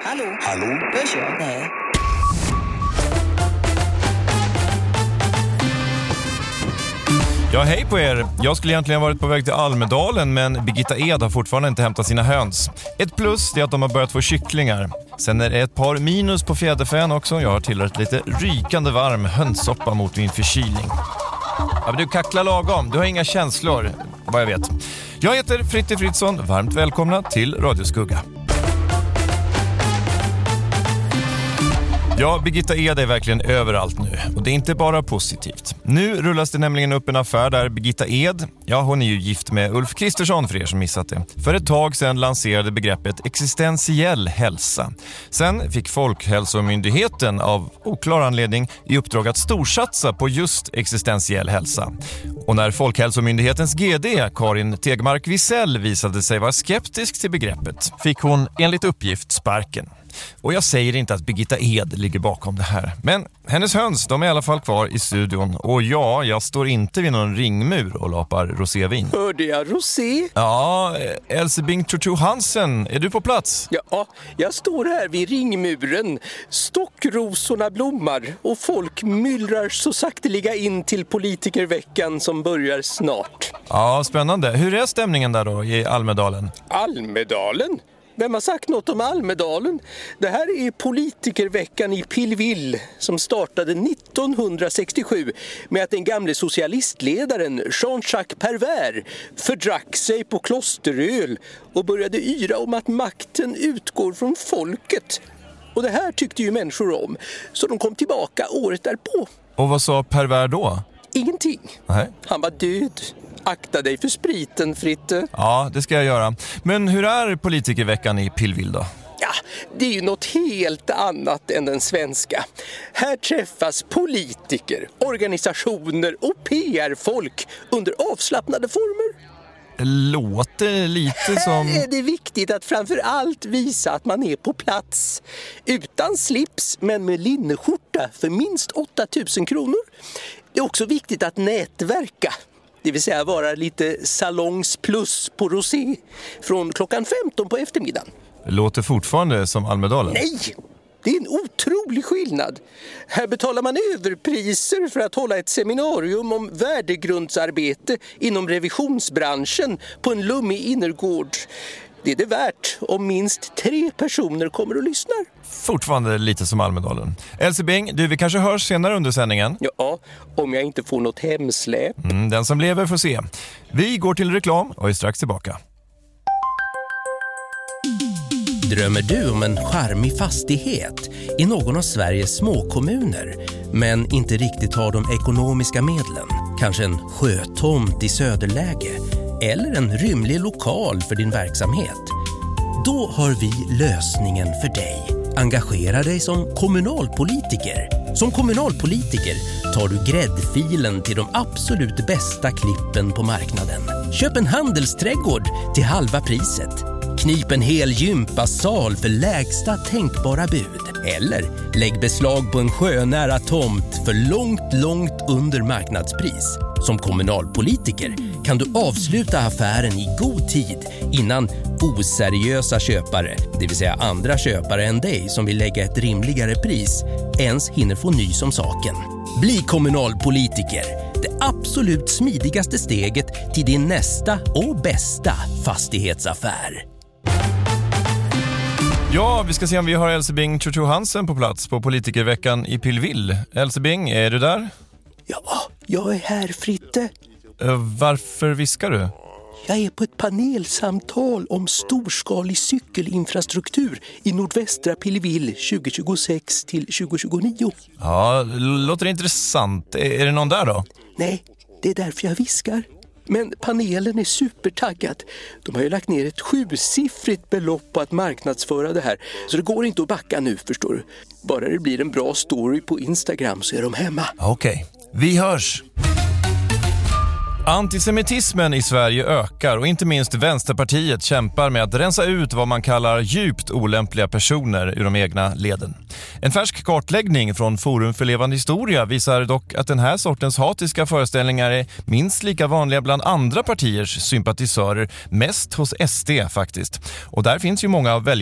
Hallå? Hallå? Hörs jag? Nej. Ja, hej på er. Jag skulle egentligen varit på väg till Almedalen, men Birgitta Ed har fortfarande inte hämtat sina höns. Ett plus är att de har börjat få kycklingar. Sen är det ett par minus på fjäderfän också. Jag har tillrätt lite rykande varm hönssoppa mot min förkylning. Ja, men du kacklar lagom. Du har inga känslor, vad jag vet. Jag heter Fritte Fritzson. Varmt välkomna till Radio Skugga. Ja, Birgitta Ed är verkligen överallt nu. Och det är inte bara positivt. Nu rullas det nämligen upp en affär där Birgitta Ed, ja hon är ju gift med Ulf Kristersson för er som missat det, för ett tag sedan lanserade begreppet existentiell hälsa. Sen fick Folkhälsomyndigheten av oklar anledning i uppdrag att storsatsa på just existentiell hälsa. Och när Folkhälsomyndighetens GD Karin Tegmark Wisell visade sig vara skeptisk till begreppet fick hon enligt uppgift sparken. Och jag säger inte att Birgitta Ed ligger bakom det här. Men hennes höns, de är i alla fall kvar i studion. Och ja, jag står inte vid någon ringmur och lapar rosévin. Hörde jag rosé? Ja, Else Bing Chuchu Hansen, är du på plats? Ja, jag står här vid ringmuren. Stockrosorna blommar och folk myllrar så sakteliga in till politikerveckan som börjar snart. Ja, spännande. Hur är stämningen där då i Almedalen? Almedalen? Vem har sagt något om Almedalen? Det här är politikerveckan i Pilleville som startade 1967 med att den gamle socialistledaren Jean-Jacques Pervert fördrack sig på klosteröl och började yra om att makten utgår från folket. Och det här tyckte ju människor om, så de kom tillbaka året därpå. Och vad sa Pervert då? Ingenting. Nej. Han var död. Akta dig för spriten, Fritte. Ja, det ska jag göra. Men hur är politikerveckan i Pilleville då? Ja, det är ju något helt annat än den svenska. Här träffas politiker, organisationer och PR-folk under avslappnade former. Det låter lite som... Här är det viktigt att framför allt visa att man är på plats. Utan slips, men med linneskjorta för minst 8 000 kronor. Det är också viktigt att nätverka. Det vill säga vara lite salongs plus på rosé från klockan 15 på eftermiddagen. Det låter fortfarande som Almedalen. Nej, det är en otrolig skillnad. Här betalar man överpriser för att hålla ett seminarium om värdegrundsarbete inom revisionsbranschen på en lummig innergård. Det är det värt om minst 3 personer kommer och lyssnar. Fortfarande lite som Almedalen. Else Bing, vi kanske hörs senare under sändningen. Ja, om jag inte får något hemsläp. Den som lever får se. Vi går till reklam och är strax tillbaka. Drömmer du om en charmig fastighet i någon av Sveriges småkommuner men inte riktigt har de ekonomiska medlen? Kanske en sjötomt i söderläge eller en rymlig lokal för din verksamhet? Då har vi lösningen för dig. Engagera dig som kommunalpolitiker. Som kommunalpolitiker tar du gräddfilen till de absolut bästa klippen på marknaden. Köp en handelsträdgård till halva priset. Knip en hel gympasal för lägsta tänkbara bud. Eller lägg beslag på en sjönära tomt för långt under marknadspris. Som kommunalpolitiker kan du avsluta affären i god tid innan oseriösa köpare, det vill säga andra köpare än dig som vill lägga ett rimligare pris, ens hinner få nys om saken. Bli kommunalpolitiker. Det absolut smidigaste steget till din nästa och bästa fastighetsaffär. Ja, vi ska se om vi har Else Bing Chuchu Hansen på plats på politikerveckan i Pilleville. Else Bing, är du där? Ja, jag är här, Fritte. Varför viskar du? Jag är på ett panelsamtal om storskalig cykelinfrastruktur i nordvästra Pilleville 2026 till 2029. Ja, låter intressant. Är det någon där då? Nej, det är därför jag viskar. Men panelen är supertaggad. De har ju lagt ner ett 7-siffrigt belopp på att marknadsföra det här. Så det går inte att backa nu, förstår du. Bara det blir en bra story på Instagram så är de hemma. Okej, vi hörs! Antisemitismen i Sverige ökar och inte minst Vänsterpartiet kämpar med att rensa ut vad man kallar djupt olämpliga personer ur de egna leden. En färsk kartläggning från Forum för levande historia visar dock att den här sortens hatiska föreställningar är minst lika vanliga bland andra partiers sympatisörer, mest hos SD faktiskt. Och där finns ju många av väljarna.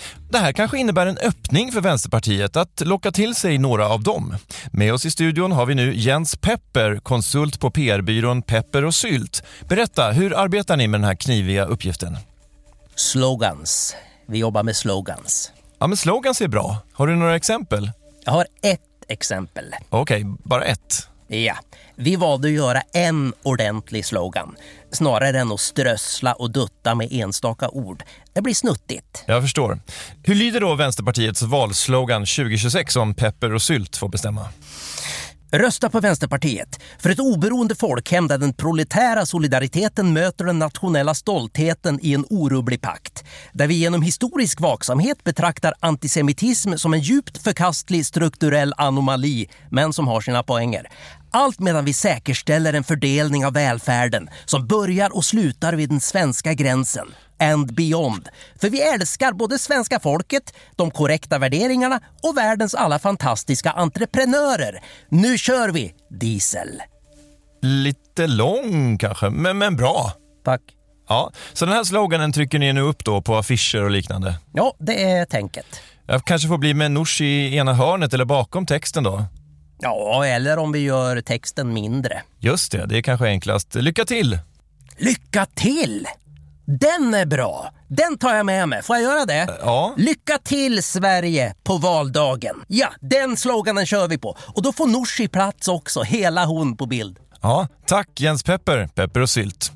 Det här kanske innebär en öppning för Vänsterpartiet att locka till sig några av dem. Med oss i studion har vi nu Jens Pepper, konsult på PR-byrån Pepper och Sylt. Berätta, hur arbetar ni med den här kniviga uppgiften? Slogans. Vi jobbar med slogans. Ja, men slogans är bra. Har du några exempel? Jag har ett exempel. Okej, bara ett. Ja, vi valde att göra en ordentlig slogan. Snarare än att strössla och dutta med enstaka ord. Det blir snuttigt. Jag förstår. Hur lyder då Vänsterpartiets valslogan 2026 om Pepper och Sylt får bestämma? Rösta på Vänsterpartiet för ett oberoende folkhem där den proletära solidariteten möter den nationella stoltheten i en orubblig pakt. Där vi genom historisk vaksamhet betraktar antisemitism som en djupt förkastlig strukturell anomali, men som har sina poänger. Allt medan vi säkerställer en fördelning av välfärden som börjar och slutar vid den svenska gränsen. And beyond. För vi älskar både svenska folket, de korrekta värderingarna och världens alla fantastiska entreprenörer. Nu kör vi, Diesel. Lite lång kanske, men bra. Tack. Ja, så den här sloganen trycker ni nu upp då på affischer och liknande? Ja, det är tänket. Jag kanske får bli med Nooshi i ena hörnet eller bakom texten då? Ja, eller om vi gör texten mindre. Just det är kanske enklast. Lycka till! Lycka till! Den är bra. Den tar jag med mig. Får jag göra det? Ja. Lycka till Sverige på valdagen. Ja, den sloganen kör vi på. Och då får Nooshi plats också. Hela hon på bild. Ja, tack Jens Pepper, Pepper och Sylt.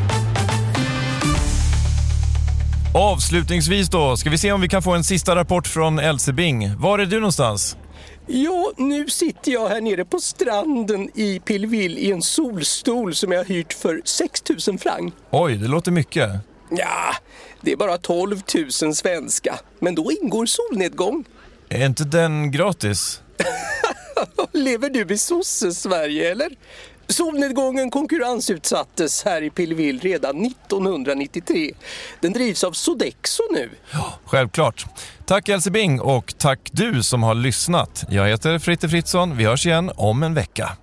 Avslutningsvis då, ska vi se om vi kan få en sista rapport från Else Bing. Var är du någonstans? Ja, nu sitter jag här nere på stranden i Pilleville i en solstol som jag har hyrt för 6 000 franc. Oj, det låter mycket. Ja, det är bara 12 000 svenska. Men då ingår solnedgång. Är inte den gratis? Lever du i Sosse-Sverige eller? Solnedgången konkurrensutsattes här i Pilleville redan 1993. Den drivs av Sodexo nu. Ja, självklart. Tack Else Bing och tack du som har lyssnat. Jag heter Fritte Fritzson. Vi hörs igen om en vecka.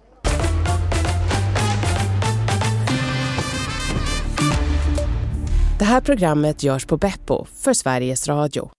Det här programmet görs på Beppo för Sveriges Radio.